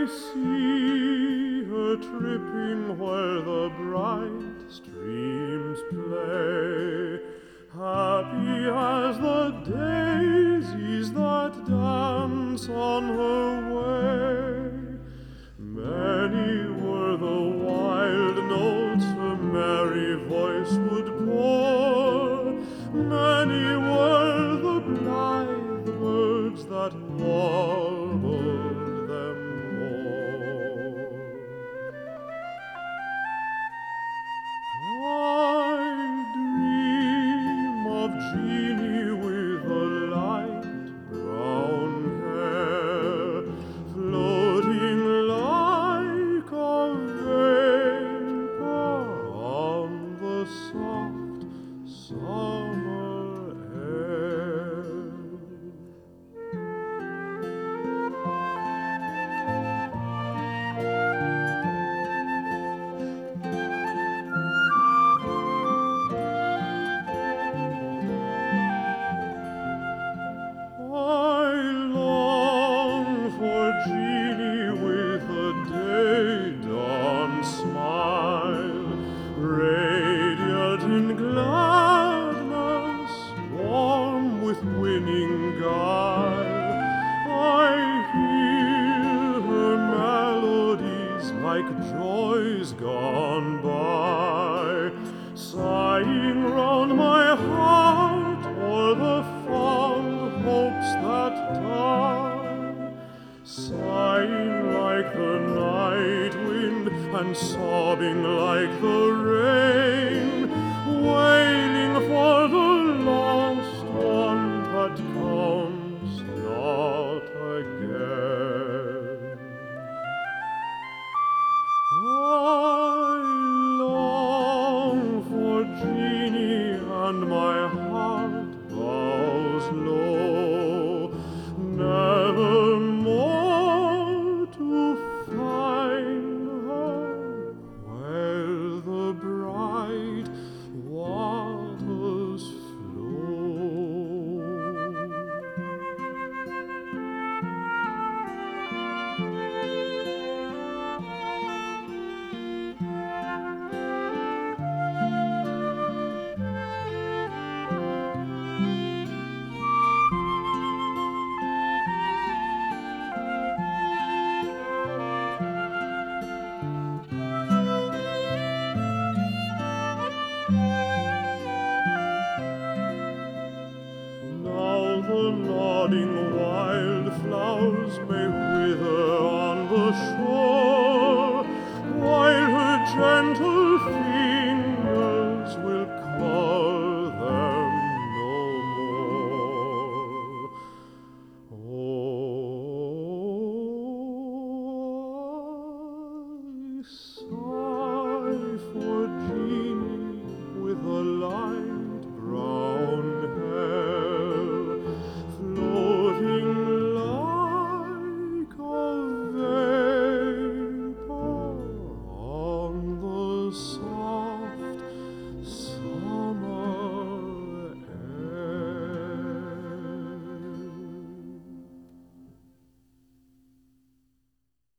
see her tripping where the bright streams play, happy as the daisies that dance on her way. Many were the wild notes her merry voice would pour, many were the blithe words that warbled them o'er. I dream of Jeanie with the light brown hair, floating like a vapor on the soft summer air. I long for Jeanie with a day-dawn smile, radiant in gladness, warm with winning guile. I hear her melodies like joys gone by, sighing round my heart o'er the fond hopes that die, sighing like the night wind and sobbing like the rain, wailing for the lost one that comes not again. I long for Jeanie and my heart bows low, never more to find her where the bright waters flow. Now the nodding wildflowers may wither on the